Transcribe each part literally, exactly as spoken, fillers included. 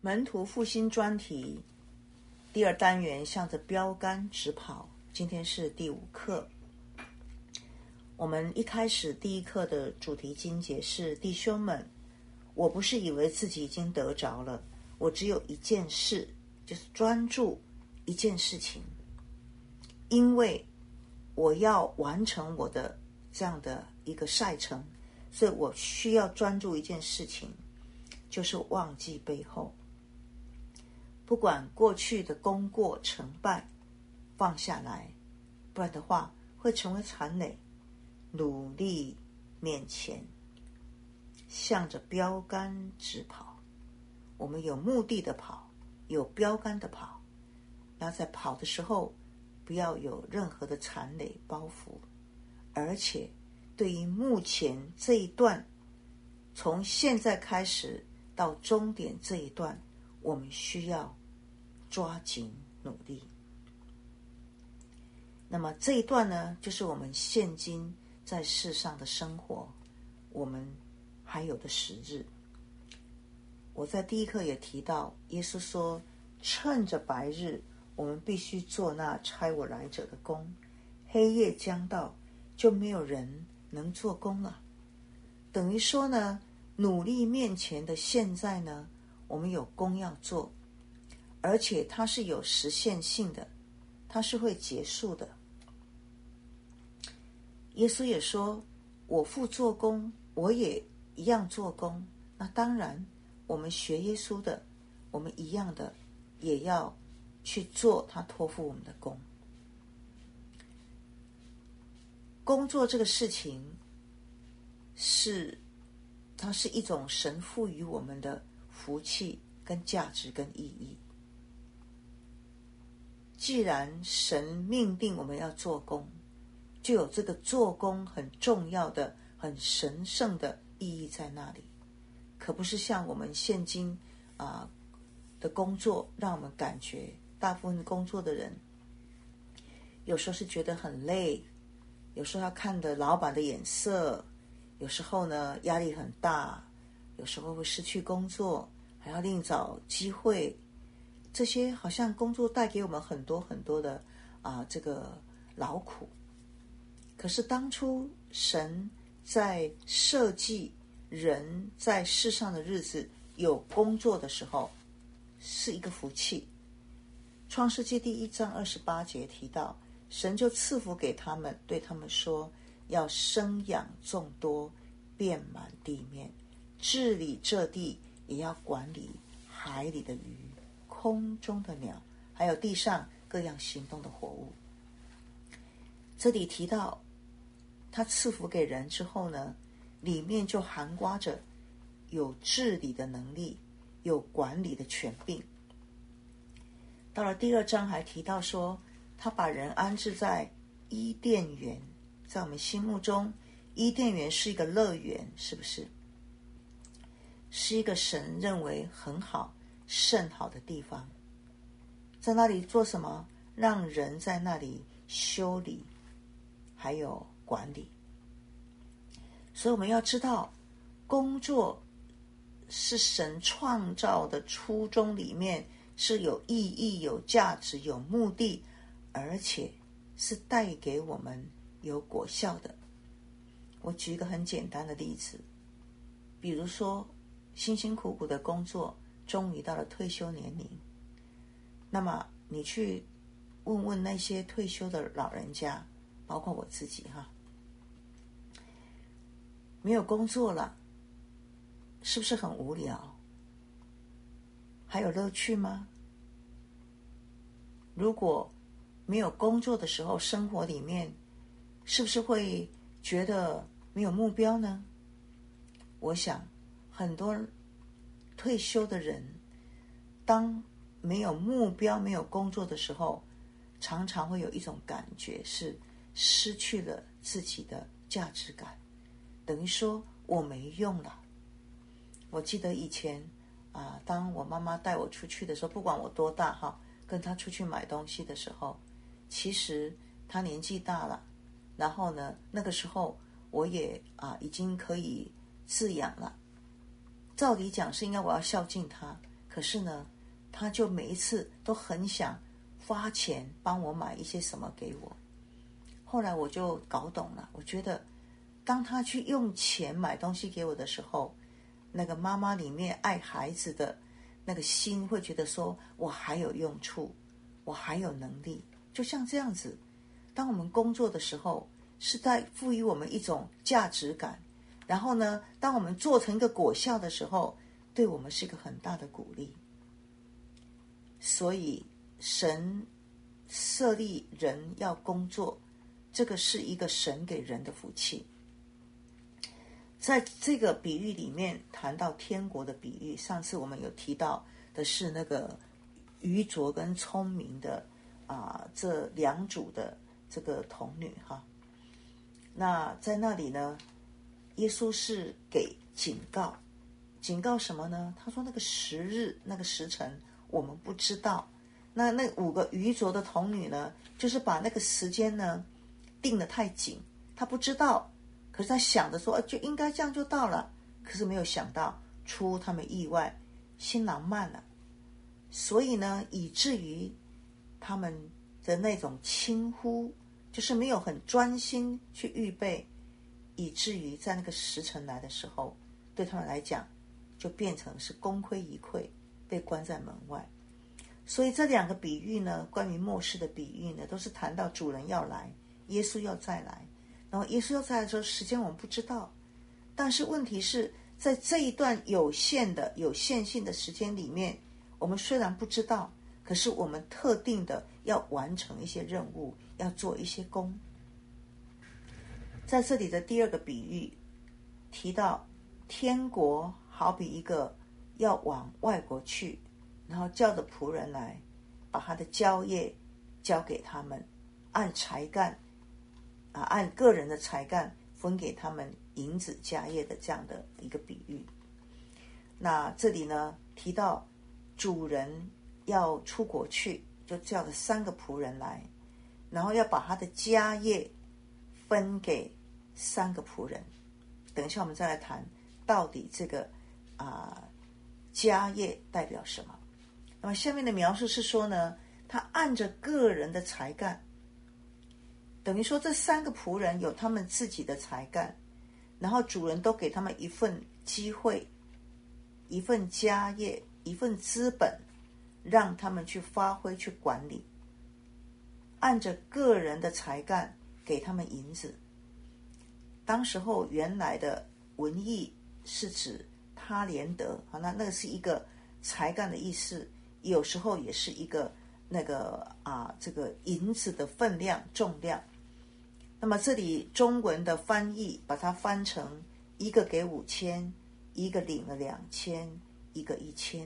门徒复兴专题第二单元，向着标杆直跑。今天是第五课。我们一开始第一课的主题经节是：弟兄们，我不是以为自己已经得着了，我只有一件事，就是专注一件事情，因为我要完成我的这样的一个赛程，所以我需要专注一件事情，就是忘记背后，不管过去的功过成败，放下来，不然的话会成为残累。努力面前，向着标杆直跑。我们有目的的跑，有标杆的跑，然后在跑的时候不要有任何的残累包袱，而且对于目前这一段，从现在开始到终点这一段，我们需要抓紧努力。那么这一段呢，就是我们现今在世上的生活，我们还有的时日。我在第一课也提到，耶稣说，趁着白日，我们必须做那差我来者的工，黑夜将到，就没有人能做工了。等于说呢，努力面前的现在呢，我们有工要做，而且它是有实现性的，它是会结束的。耶稣也说，我父做工，我也一样做工。那当然我们学耶稣的，我们一样的也要去做他托付我们的工。工作这个事情是它是一种神赋予我们的福气跟价值跟意义。既然神命定我们要做工，就有这个做工很重要的很神圣的意义在那里，可不是像我们现今啊、呃、的工作让我们感觉，大部分工作的人有时候是觉得很累，有时候要看的老板的眼色，有时候呢压力很大，有时候会失去工作，还要另找机会，这些好像工作带给我们很多很多的啊、呃、这个劳苦。可是当初神在设计人在世上的日子有工作的时候，是一个福气。创世纪第一章二十八节提到，神就赐福给他们，对他们说，要生养众多，遍满地面，治理这地，也要管理海里的鱼，空中的鸟，还有地上各样行动的活物。这里提到他赐福给人之后呢，里面就含括着有治理的能力，有管理的权柄。到了第二章还提到说，他把人安置在伊甸园。在我们心目中，伊甸园是一个乐园，是不是？是一个神认为很好甚好的地方。在那里做什么？让人在那里修理还有管理。所以我们要知道，工作是神创造的初衷里面是有意义、有价值、有目的，而且是带给我们有果效的。我举一个很简单的例子，比如说辛辛苦苦的工作，终于到了退休年龄，那么你去问问那些退休的老人家，包括我自己哈，没有工作了，是不是很无聊？还有乐趣吗？如果没有工作的时候，生活里面是不是会觉得没有目标呢？我想很多退休的人，当没有目标、没有工作的时候，常常会有一种感觉是失去了自己的价值感，等于说我没用了。我记得以前啊、呃，当我妈妈带我出去的时候，不管我多大哈，跟她出去买东西的时候，其实她年纪大了，然后呢，那个时候我也啊、呃、已经可以自养了。照理讲是应该我要孝敬她， 可是呢，他就每一次都很想花钱帮我买一些什么给我。后来我就搞懂了，我觉得当他去用钱买东西给我的时候，那个妈妈里面爱孩子的那个心会觉得说，我还有用处，我还有能力。就像这样子，当我们工作的时候，是在赋予我们一种价值感，然后呢，当我们做成一个果效的时候，对我们是一个很大的鼓励。所以神设立人要工作，这个是一个神给人的福气。在这个比喻里面谈到天国的比喻，上次我们有提到的是那个愚拙跟聪明的啊、这两组的这个童女哈。那在那里呢，耶稣是给警告，警告什么呢？他说那个时日那个时辰我们不知道。那那五个愚拙的童女呢，就是把那个时间呢定得太紧，他不知道，可是他想着说就应该这样就到了，可是没有想到出他们意外，新郎慢了，所以呢以至于他们的那种轻忽，就是没有很专心去预备，以至于在那个时辰来的时候，对他们来讲就变成是功亏一篑，被关在门外。所以这两个比喻呢，关于末世的比喻呢，都是谈到主人要来，耶稣要再来。然后耶稣要再来的时候，时间我们不知道，但是问题是在这一段有限的有限性的时间里面，我们虽然不知道，可是我们特定的要完成一些任务，要做一些工。在这里的第二个比喻提到，天国好比一个要往外国去，然后叫着仆人来，把他的交业交给他们，按才干啊，按个人的才干分给他们银子家业的这样的一个比喻。那这里呢提到主人要出国去，就叫了三个仆人来，然后要把他的家业分给三个仆人。等一下我们再来谈到底这个啊、呃、家业代表什么。那么下面的描述是说呢，他按着个人的才干，等于说这三个仆人有他们自己的才干，然后主人都给他们一份机会，一份家业，一份资本，让他们去发挥去管理，按着个人的才干给他们银子。当时候原来的文义是指他连得，那那个是一个才干的意思，有时候也是一个那个啊这个银子的分量重量。那么这里中文的翻译把它翻成一个给五千，一个领了两千，一个一千。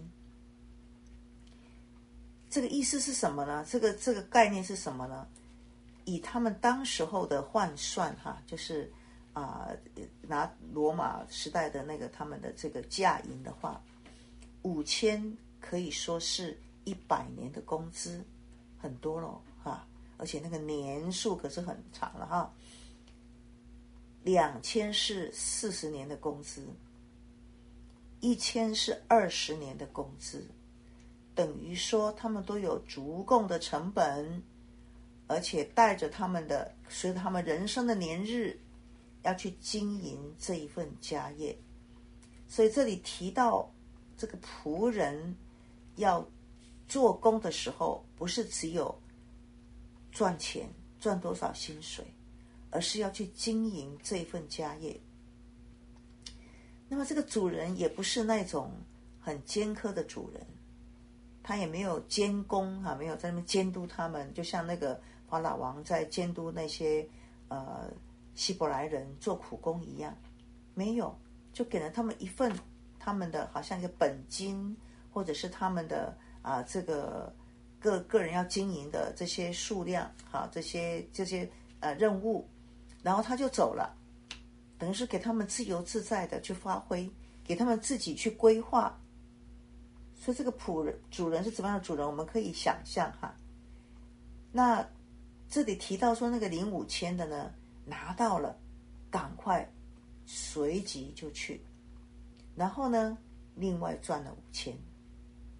这个意思是什么呢？这个这个概念是什么呢？以他们当时候的换算哈，就是啊、呃、拿罗马时代的那个他们的这个价银的话，五千可以说是一百年的工资，很多咯哈。而且那个年数可是很长了哈。两千是四十年的工资，一千是二十年的工资，等于说他们都有足够的成本，而且带着他们的随着他们人生的年日，要去经营这一份家业。所以这里提到这个仆人要做工的时候，不是只有赚钱赚多少薪水，而是要去经营这一份家业。那么这个主人也不是那种很尖刻的主人，他也没有监工啊，没有在那边监督他们，就像那个法老王在监督那些呃希伯来人做苦工一样，没有，就给了他们一份他们的好像一个本金，或者是他们的啊、呃、这个个个人要经营的这些数量，好，这些这些呃任务，然后他就走了，等于是给他们自由自在的去发挥，给他们自己去规划。所以这个仆人主人是怎么样的主人，我们可以想象哈。那这里提到说那个领五千的呢，拿到了，赶快随即就去，然后呢，另外赚了五千。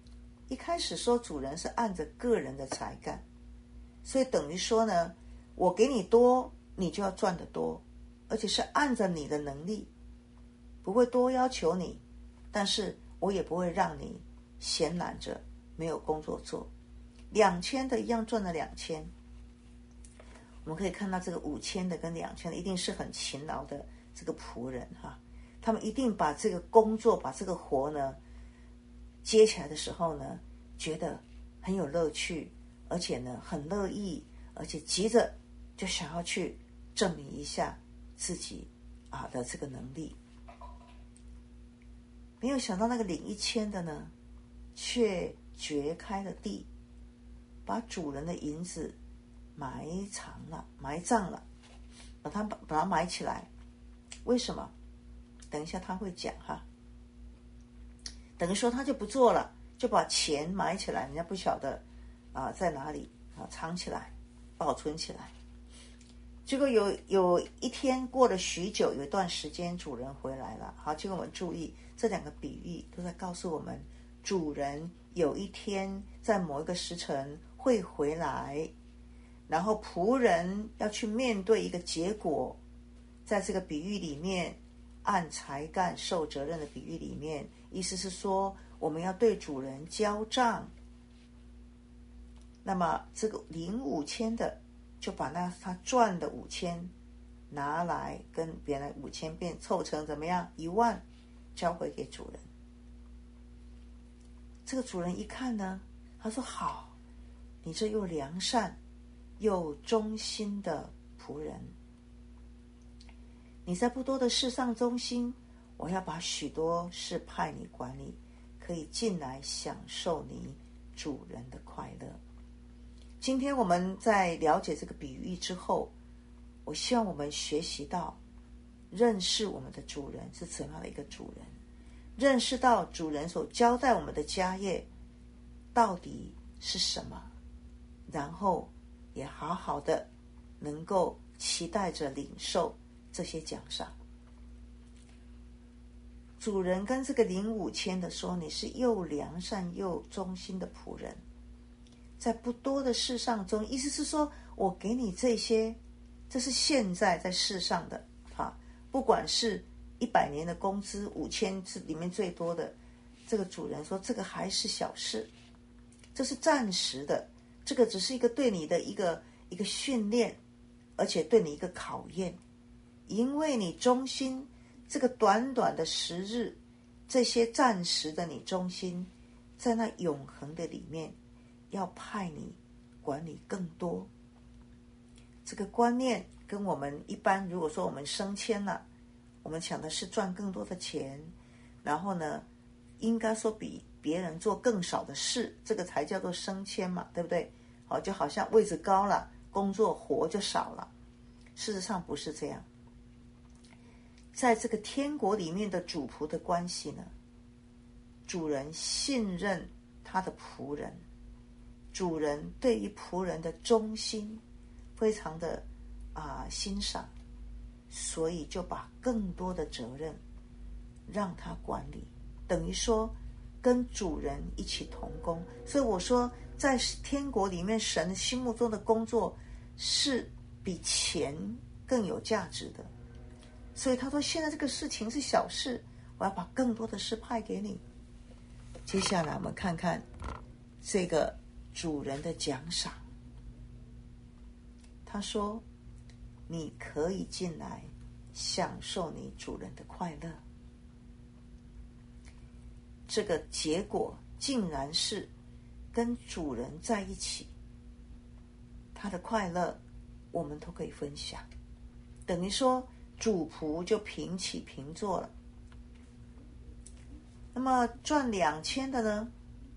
一开始说主人是按着个人的才干，所以等于说呢，我给你多，你就要赚得多，而且是按着你的能力，不会多要求你，但是我也不会让你闲懒着没有工作做。两千的一样赚了两千，我们可以看到这个五千的跟两千的一定是很勤劳的这个仆人哈，他们一定把这个工作把这个活呢接起来的时候呢，觉得很有乐趣，而且呢很乐意，而且急着就想要去证明一下自己啊的这个能力。没有想到那个领一千的呢，却掘开了地，把主人的银子埋藏了，埋葬了，把它把它埋起来。为什么？等一下他会讲哈。等于说他就不做了，就把钱埋起来，人家不晓得啊在哪里啊，藏起来，保存起来。结果有有一天过了许久，有一段时间主人回来了。好，结果我们注意这两个比喻都在告诉我们，主人有一天在某一个时辰会回来，然后仆人要去面对一个结果。在这个比喻里面，按才干受责任的比喻里面，意思是说我们要对主人交账。那么这个领五千的就把那他赚的五千拿来跟别人五千变凑成怎么样一万，交回给主人。这个主人一看呢，他说好，你这又良善又忠心的仆人，你在不多的事上忠心，我要把许多事派你管理，可以进来享受你主人的快乐。今天我们在了解这个比喻之后，我希望我们学习到认识我们的主人是怎样的一个主人，认识到主人所交代我们的家业到底是什么，然后也好好的能够期待着领受这些奖赏。主人跟这个领五千的说，你是又良善又忠心的仆人，在不多的事上中，意思是说我给你这些，这是现在在世上的啊，不管是一百年的工资，五千是里面最多的。这个主人说，这个还是小事，这是暂时的，这个只是一个对你的一个一个训练，而且对你一个考验，因为你忠心，这个短短的时日，这些暂时的你忠心，在那永恒的里面要派你管理更多。这个观念跟我们一般，如果说我们升迁了，我们想的是赚更多的钱，然后呢应该说比别人做更少的事，这个才叫做升迁嘛，对不对？好，就好像位置高了，工作活就少了。事实上不是这样。在这个天国里面的主仆的关系呢，主人信任他的仆人，主人对于仆人的忠心非常的啊、呃、欣赏，所以就把更多的责任让他管理，等于说跟主人一起同工。所以我说在天国里面，神心目中的工作是比钱更有价值的。所以他说现在这个事情是小事，我要把更多的事派给你。接下来我们看看这个主人的奖赏。他说你可以进来享受你主人的快乐。这个结果竟然是跟主人在一起，他的快乐我们都可以分享，等于说主仆就平起平坐了。那么赚两千的呢，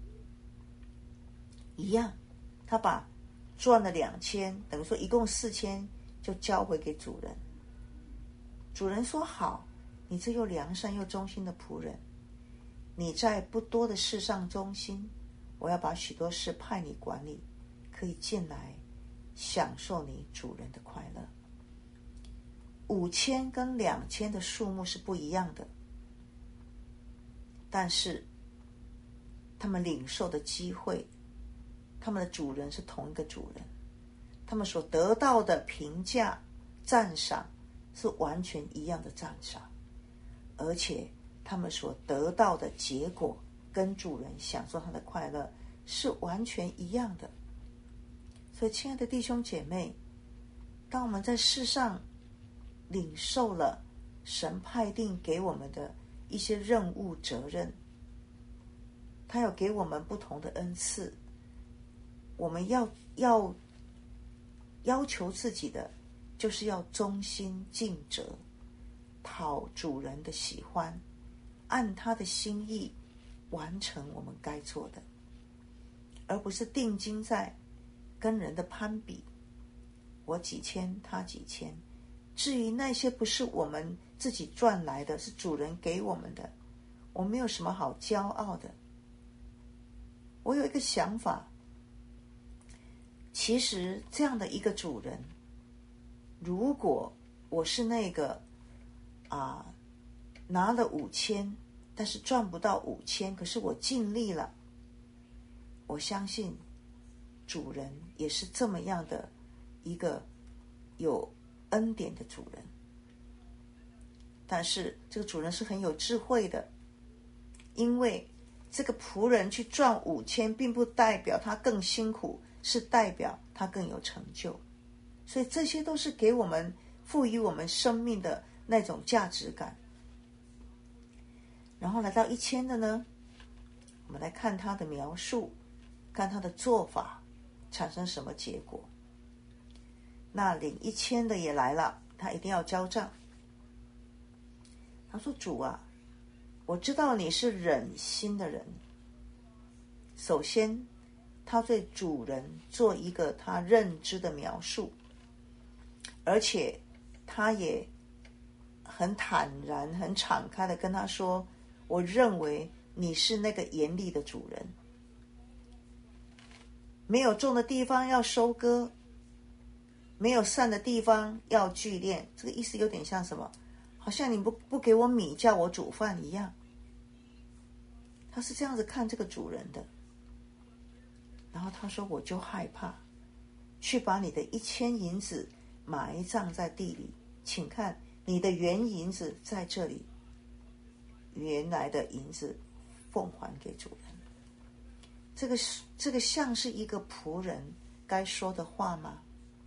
一样，他把赚了两千，等于说一共四千，就交回给主人。主人说好，你这又良善又忠心的仆人，你在不多的事上忠心，我要把许多事派你管理，可以进来享受你主人的快乐。五千跟两千的数目是不一样的，但是他们领受的机会，他们的主人是同一个主人，他们所得到的评价赞赏是完全一样的赞赏，而且他们所得到的结果跟主人享受他的快乐是完全一样的。所以亲爱的弟兄姐妹，当我们在世上领受了神派定给我们的一些任务责任，他有给我们不同的恩赐，我们要要要求自己的就是要忠心尽责，讨主人的喜欢，按他的心意完成我们该做的，而不是定睛在跟人的攀比，我几千他几千，至于那些不是我们自己赚来的，是主人给我们的，我没有什么好骄傲的。我有一个想法，其实这样的一个主人，如果我是那个啊拿了五千，但是赚不到五千，可是我尽力了，我相信主人也是这么样的一个有恩典的主人。但是这个主人是很有智慧的，因为这个仆人去赚五千，并不代表他更辛苦，是代表他更有成就。所以这些都是给我们赋予我们生命的那种价值感。然后来到一千的呢，我们来看他的描述，看他的做法产生什么结果。那领一千的也来了，他一定要交账。他说：主啊，我知道你是忍心的人。首先他对主人做一个他认知的描述，而且他也很坦然很敞开的跟他说，我认为你是那个严厉的主人，没有种的地方要收割，没有散的地方要聚敛。这个意思有点像什么？好像你不不给我米叫我煮饭一样。他是这样子看这个主人的。然后他说，我就害怕，去把你的一千银子埋葬在地里，请看你的原银子在这里，原来的银子奉还给主人。这个这个像是一个仆人该说的话吗？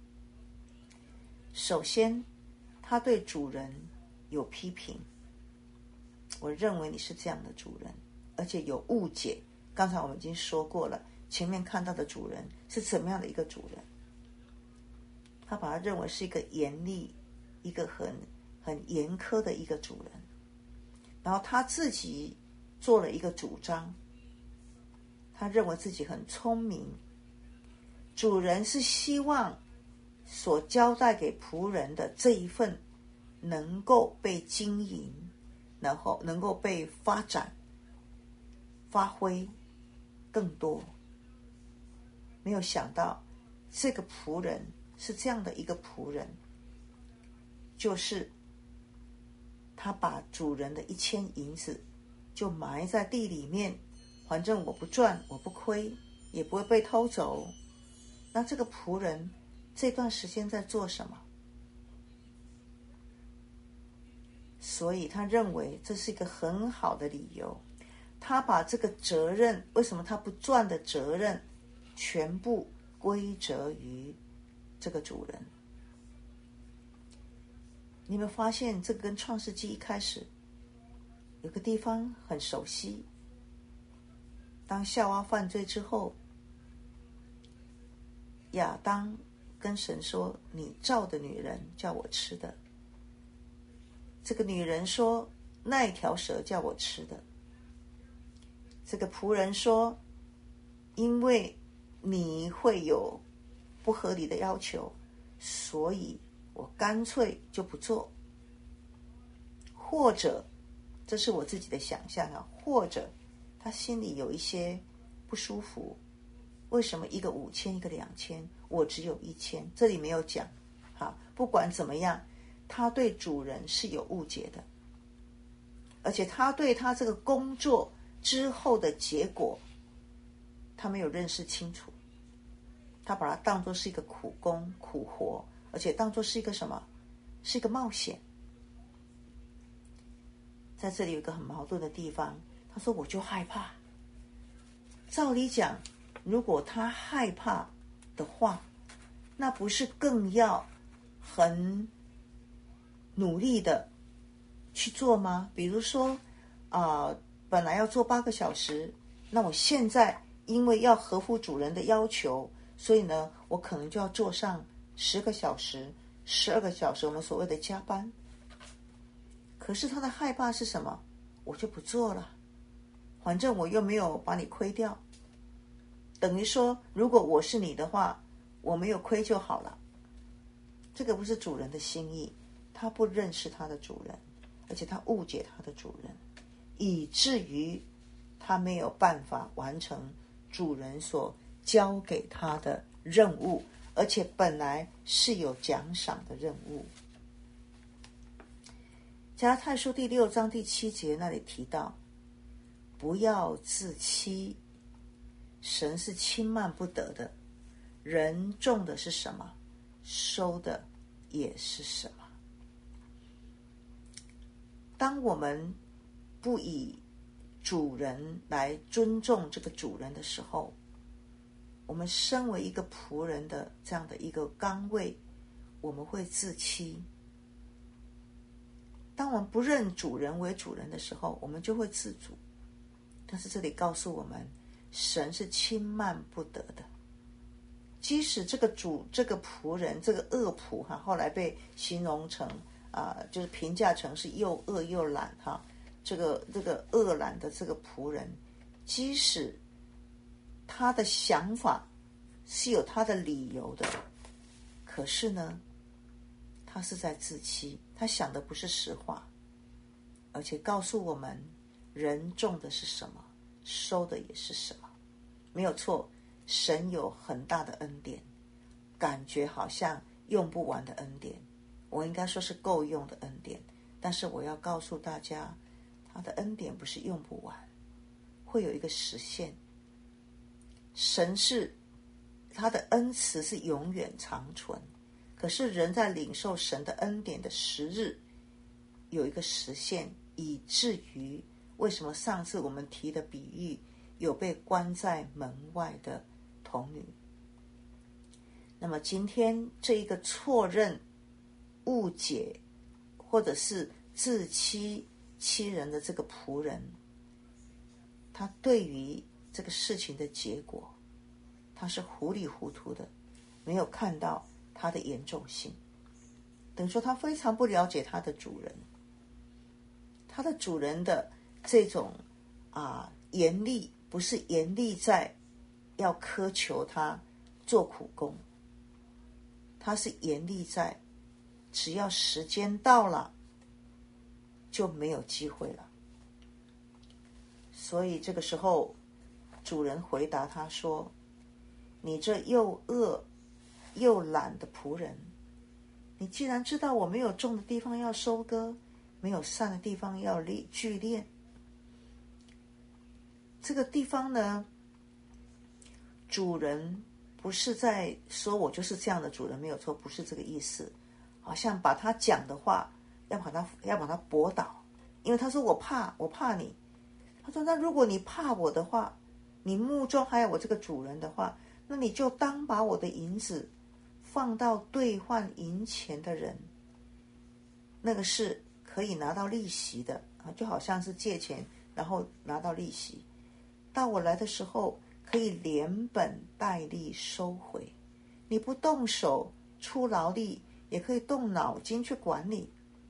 首先他对主人有批评，我认为你是这样的主人，而且有误解。刚才我们已经说过了，前面看到的主人是怎么样的一个主人，他把他认为是一个严厉，一个很很严苛的一个主人。然后他自己做了一个主张，他认为自己很聪明。主人是希望所交代给仆人的这一份能够被经营，然后能够被发展发挥更多。没有想到这个仆人是这样的一个仆人，就是他把主人的一千银子就埋在地里面，反正我不赚我不亏，也不会被偷走。那这个仆人这段时间在做什么？所以他认为这是一个很好的理由，他把这个责任，为什么他不赚的责任全部归责于这个主人。你有没有发现这个跟创世纪一开始有个地方很熟悉？当夏娃犯罪之后，亚当跟神说，你造的女人叫我吃的。这个女人说，那一条蛇叫我吃的。这个仆人说，因为你会有不合理的要求，所以我干脆就不做。或者这是我自己的想象啊，或者他心里有一些不舒服，为什么一个五千一个两千，我只有一千？这里没有讲。好，不管怎么样，他对主人是有误解的，而且他对他这个工作之后的结果他没有认识清楚，他把它当作是一个苦工苦活，而且当作是一个什么？是一个冒险。在这里有一个很矛盾的地方，他说我就害怕。照理讲，如果他害怕的话，那不是更要很努力的去做吗？比如说啊、呃，本来要做八个小时，那我现在因为要合乎主人的要求，所以呢，我可能就要做上十个小时、十二个小时，我们所谓的加班。可是他的害怕是什么？我就不做了，反正我又没有把你亏掉。等于说，如果我是你的话，我没有亏就好了。这个不是主人的心意，他不认识他的主人，而且他误解他的主人，以至于他没有办法完成主人所交给他的任务，而且本来是有奖赏的任务。加拉太书第六章第七节那里提到，不要自欺，神是轻慢不得的，人种的是什么，收的也是什么。当我们不以主人来尊重这个主人的时候，我们身为一个仆人的这样的一个岗位，我们会自欺。当我们不认主人为主人的时候，我们就会自主。但是这里告诉我们，神是轻慢不得的。即使这个主这个仆人这个恶仆哈，后来被形容成啊、呃，就是评价成是又恶又懒哈，这个这个恶懒的这个仆人，即使他的想法是有他的理由的，可是呢，他是在自欺，他想的不是实话，而且告诉我们，人种的是什么，收的也是什么。没有错，神有很大的恩典，感觉好像用不完的恩典，我应该说是够用的恩典。但是我要告诉大家，他的恩典不是用不完，会有一个实现。神是他的恩慈是永远长存，可是人在领受神的恩典的时日有一个实现，以至于为什么上次我们提的比喻有被关在门外的童女。那么今天这一个错认、误解或者是自欺欺人的这个仆人，他对于这个事情的结果，他是糊里糊涂的，没有看到他的严重性。等于说他非常不了解他的主人，他的主人的这种啊严厉，不是严厉在要苛求他做苦工，他是严厉在只要时间到了就没有机会了。所以这个时候主人回答他说，你这又恶又懒的仆人，你既然知道我没有种的地方要收割，没有散的地方要聚敛，这个地方呢，主人不是在说我就是这样的主人，没有错，不是这个意思，好像把他讲的话要把他要把他驳倒，因为他说我怕我怕你，他说那如果你怕我的话，你目中还有我这个主人的话，那你就当把我的银子放到兑换银钱的人，那个是可以拿到利息的，就好像是借钱然后拿到利息，到我来的时候可以连本带利收回，你不动手出劳力，也可以动脑筋去管理。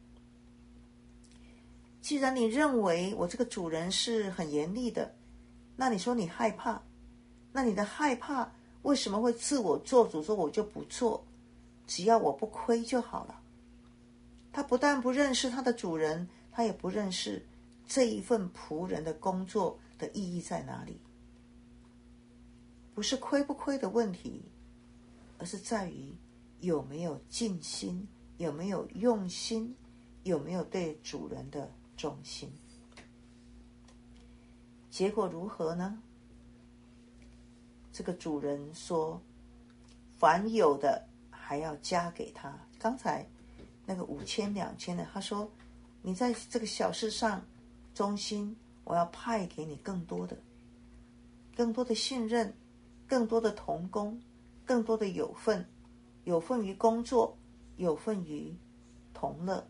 既然你认为我这个主人是很严厉的，那你说你害怕，那你的害怕为什么会自我做主，说我就不做，只要我不亏就好了。他不但不认识他的主人，他也不认识这一份仆人的工作的意义在哪里。不是亏不亏的问题，而是在于有没有尽心，有没有用心，有没有对主人的忠心。结果如何呢？ 这个主人说，凡有的还要加给他。刚才那个五千两千的，他说你在这个小事上忠心，我要派给你更多的更多的信任，更多的同工，更多的有份，有份于工作，有份于同乐。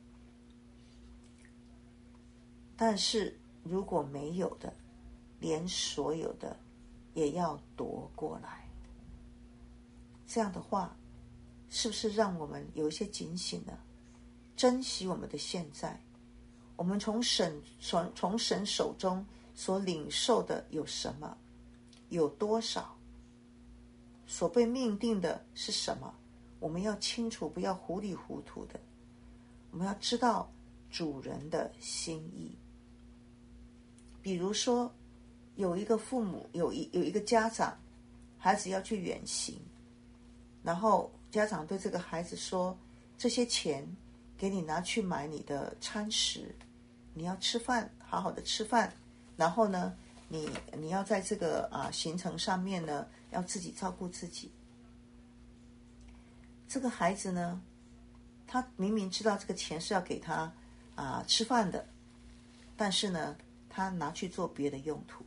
但是如果没有的，连所有的也要夺过来。这样的话，是不是让我们有一些警醒呢？珍惜我们的现在，我们从神从从神手中所领受的有什么，有多少，所被命定的是什么，我们要清楚，不要糊里糊涂的。我们要知道主人的心意。比如说，有一个父母，有一有一个家长，孩子要去远行，然后家长对这个孩子说，这些钱给你拿去买你的餐食，你要吃饭，好好的吃饭，然后呢你你要在这个啊行程上面呢要自己照顾自己。这个孩子呢，他明明知道这个钱是要给他啊吃饭的，但是呢他拿去做别的用途。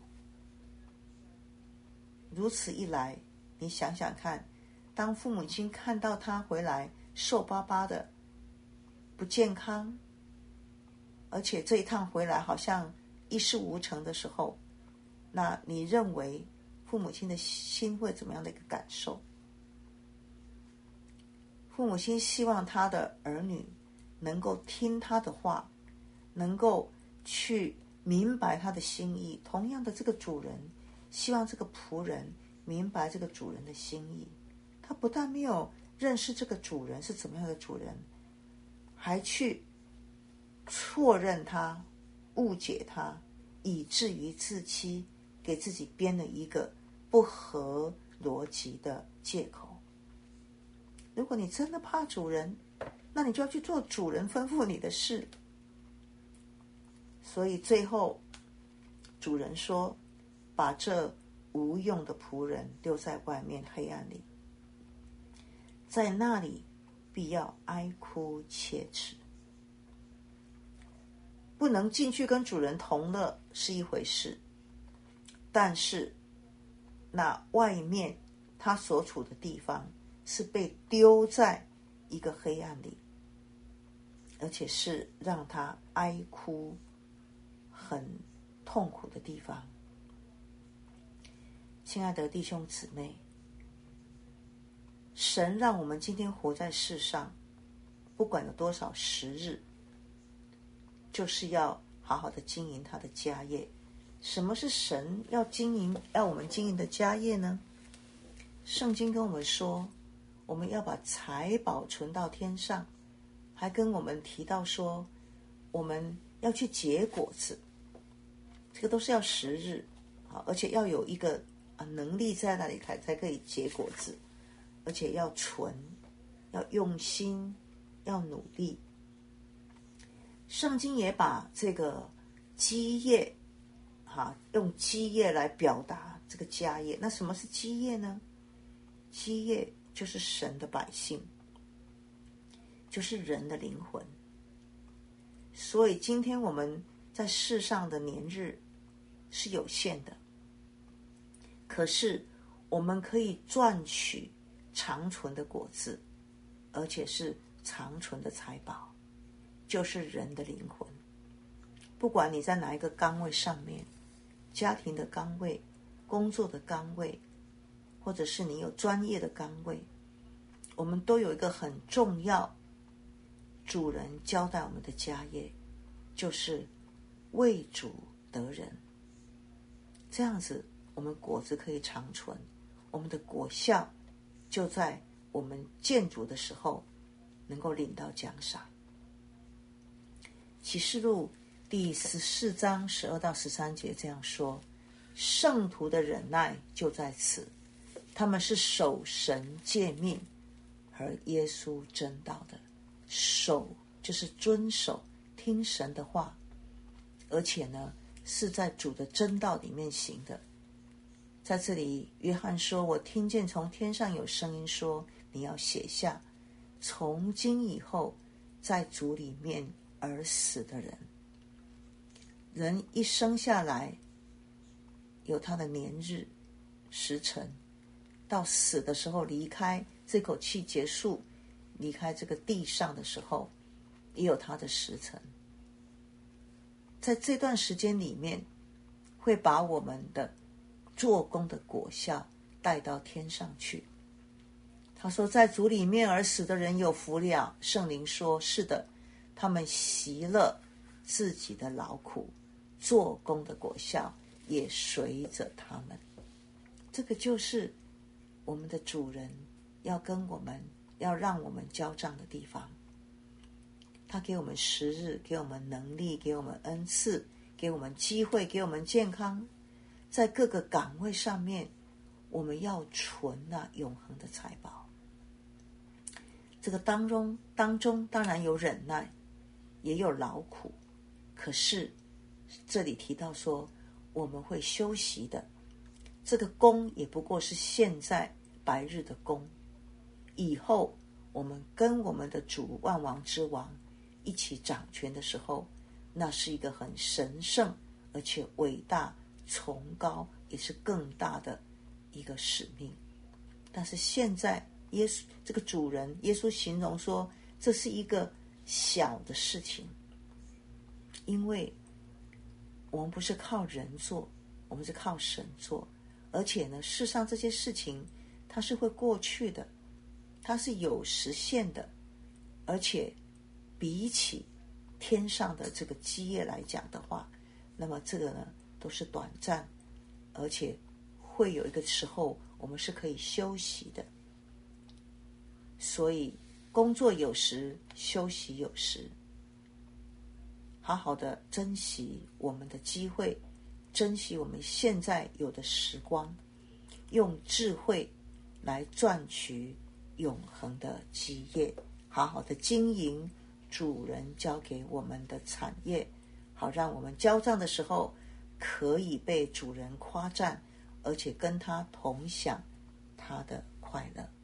如此一来，你想想看，当父母亲看到他回来瘦巴巴的，不健康，而且这一趟回来好像一事无成的时候，那你认为父母亲的心会怎么样的一个感受？父母亲希望他的儿女能够听他的话，能够去明白他的心意。同样的，这个主人希望这个仆人明白这个主人的心意。他不但没有认识这个主人是怎么样的主人，还去错认他，误解他，以至于自欺，给自己编了一个不合逻辑的借口。如果你真的怕主人，那你就要去做主人吩咐你的事。所以最后主人说，把这无用的仆人丢在外面黑暗里，在那里必要哀哭切齿。不能进去跟主人同乐是一回事，但是那外面他所处的地方是被丢在一个黑暗里，而且是让他哀哭很痛苦的地方。亲爱的弟兄姊妹，神让我们今天活在世上，不管有多少时日，就是要好好的经营他的家业。什么是神要经营要我们经营的家业呢？圣经跟我们说，我们要把财宝存到天上，还跟我们提到说，我们要去结果子，这个都是要时日，而且要有一个能力在那里才才可以结果子，而且要存，要用心，要努力。圣经也把这个基业，哈，用基业来表达这个家业。那什么是基业呢？基业就是神的百姓，就是人的灵魂。所以今天我们在世上的年日是有限的，可是我们可以赚取长存的果子，而且是长存的财宝，就是人的灵魂。不管你在哪一个岗位上面，家庭的岗位，工作的岗位，或者是你有专业的岗位，我们都有一个很重要主人交代我们的家业，就是为主得人。这样子我们果子可以长存，我们的果效就在我们见主的时候能够领到奖赏。启示录第十四章十二到十三节这样说，圣徒的忍耐就在此，他们是守神诫命和耶稣真道的。守就是遵守听神的话，而且呢是在主的真道里面行的。 在这里约翰说，我听见从天上有声音说，你要写下，从今以后在主里面而死的人。人一生下来有他的年日时辰，到死的时候离开这口气结束，离开这个地上的时候也有他的时辰。在这段时间里面，会把我们的做工的果效带到天上去。他说，在主里面而死的人有福了。圣灵说，是的，他们习了自己的劳苦，做工的果效也随着他们。这个就是我们的主人要跟我们，要让我们交账的地方。他给我们时日，给我们能力，给我们恩赐，给我们机会，给我们健康，在各个岗位上面，我们要存那永恒的财宝。这个当中当中当然有忍耐，也有劳苦，可是这里提到说我们会休息的，这个工也不过是现在白日的工，以后我们跟我们的主万王之王一起掌权的时候，那是一个很神圣而且伟大崇高，也是更大的一个使命。但是现在耶稣这个主人，耶稣形容说这是一个小的事情，因为我们不是靠人做，我们是靠神做。而且呢，世上这些事情它是会过去的，它是有实现的，而且比起天上的这个基业来讲的话，那么这个呢都是短暂，而且会有一个时候我们是可以休息的。所以工作有时，休息有时，好好的珍惜我们的机会，珍惜我们现在有的时光，用智慧来赚取永恒的基业，好好的经营主人交给我们的产业，好让我们交账的时候可以被主人夸赞，而且跟他同享他的快乐。